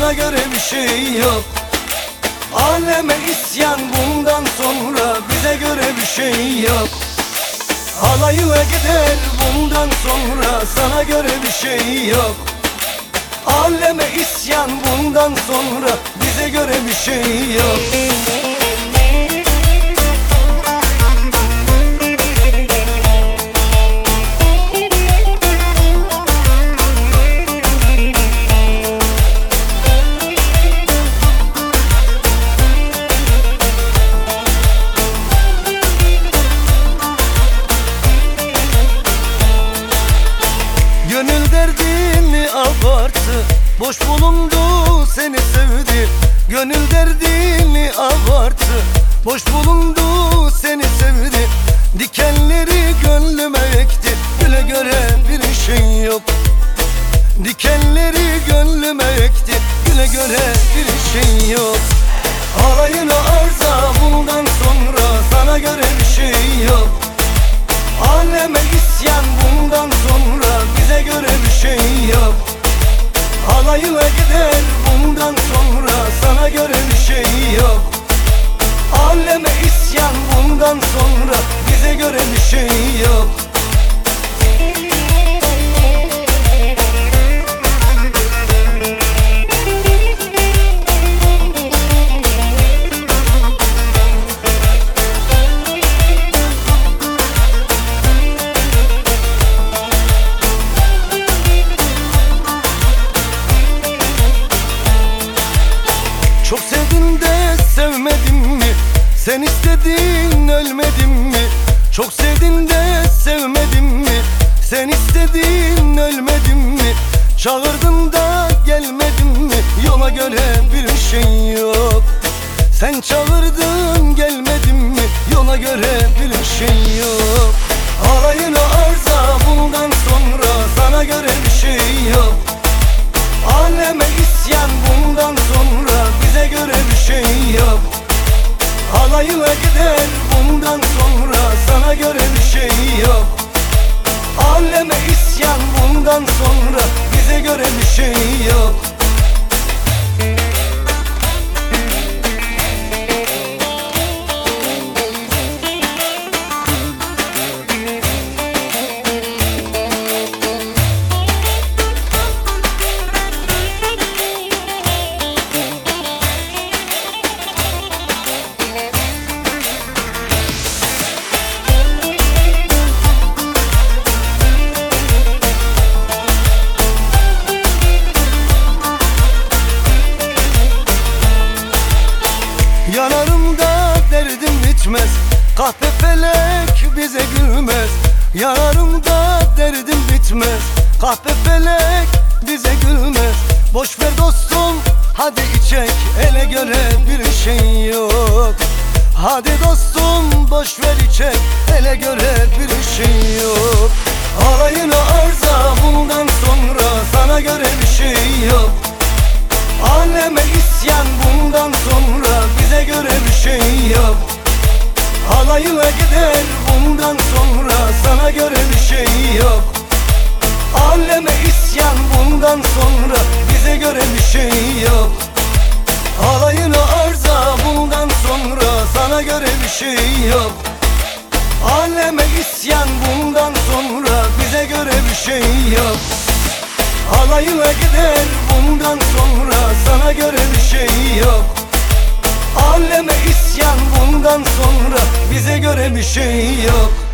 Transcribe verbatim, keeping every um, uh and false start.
sana göre bir şey yok. Aleme isyan bundan sonra, bize göre bir şey yok. Halayıya gider bundan sonra, sana göre bir şey yok. Aleme isyan bundan sonra, bize göre bir şey yok. Gönül derdini abarttı, boş bulundu seni sevdi. Gönül derdini abarttı, boş bulundu seni sevdi. Dikenleri gönlüme ekti, güle göre bir şey yok. Dikenleri gönlüme ekti, güle göre bir şey yok. Alayına arza bundan sonra, sana göre bir şey yok. Aleme isyan bundan sonra, bize göre bir şey yok. Halayıya gider bundan sonra, sana göre bir şey yok. Aleme isyan bundan sonra, bize göre bir şey yok. Çok sevdim de sevmedim mi? Sen istedin ölmedim mi? Çok sevdim de sevmedim mi? Sen istedin ölmedim mi? Çağırdın da gelmedin mi? Yola göre bir şey yok. Sen çağırdın gelmedin mi? Yola göre bir şey yok. Alayına arza bundan sonra, sana göre bir şey yok. Aleme isyan bundan sonra, bize göre bir şey yok. Halayıya gider bundan sonra, sana göre bir şey yok. Aleme isyan bundan sonra, bize göre bir şey yok. Yanarımda derdim bitmez, kahpe felek bize gülmez. Yanarımda derdim bitmez, kahpe felek bize gülmez. Boş ver dostum, hadi içek, ele göre bir şey yok. Hadi dostum boş ver içek, ele göre bir şey yok. Alayına arza bundan sonra, sana göre bir şey yok. Aleme isyan bundan sonra, bize göre bir şey yok. Halayıya gider bundan sonra, sana göre bir şey yok. Aleme isyan bundan sonra, bize göre bir şey yok. Halayına arza bundan sonra, sana göre bir şey yok. Aleme isyan bundan sonra, bize göre bir şey yok. Halayıya gider bundan sonra, sana göre bir şey yok. Aleme isyan bundan sonra, bize göre bir şey yok.